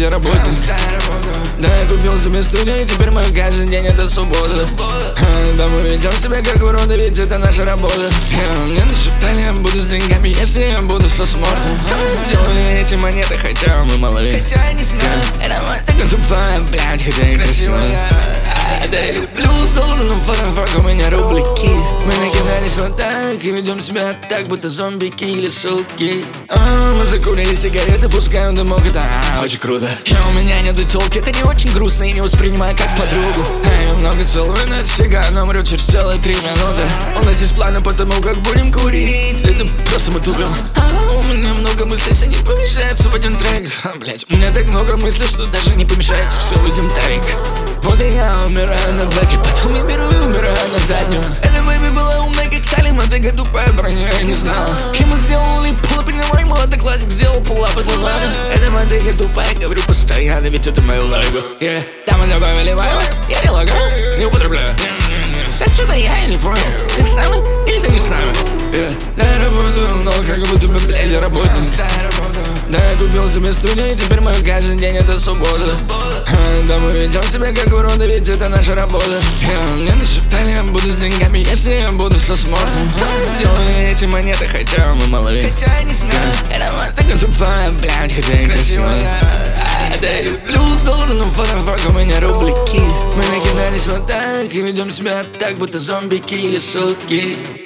блядь, работать. Да, я купил себе студию, и теперь мой каждый день это суббота. Да, мы ведем себя как уроды, ведь это наша работа. Мне нашептали, я буду с деньгами, если я буду со смортом. Сделали эти монеты, хотя мы мало ли. Хотя не знаю, это мать такая тупая, блядь, хотя и красивая. Да, я люблю доллар, но фотофак у меня рубляки. Мы накидались вот так и ведем себя так, будто зомбики или суки. Мы закурили сигареты, пускаем дымок, это очень круто. И у меня нету тёлки, это не очень грустно и не воспринимай как подругу. Я много целую, но это сигар, но умрет через целые 3 минуты. У нас есть планы по тому, как будем курить. Это просто мы тупим. У меня много мыслей, все не помещается в один трек. Блять, у меня так много мыслей, что даже не помещается все в один трек. Вот и я умираю на бэке, потом я беру и умираю на заднем. Эта бэби была умная как Салим, а такая тупая броня, я не знал. И мы сделали пулап, и на мой молодой классик сделал пулап, это ладно. Эта моя такая тупая, говорю постоянно, ведь это мое лого. Там мы добавили вайба, я не лагаю, не употребляю. Так что-то я не понял, ты с нами или ты не с нами? Да, я работаю, но как будто бы, блядь, я работаю. Да, я купил себе студию, и теперь мой каждый день это суббота. Да, мы ведем себя как уроды, ведь это наша работа. Мне нашептали, я буду с деньгами, если я буду со смортом. Сделали эти монеты, хотя мы мало ли. хотя не знаю, Это мать такая тупая, блядь, хотя и красивая. Да, я люблю доллар, но фотофак у меня рубляки. Мы накидались вот так и ведем себя так, будто зомбики или суки.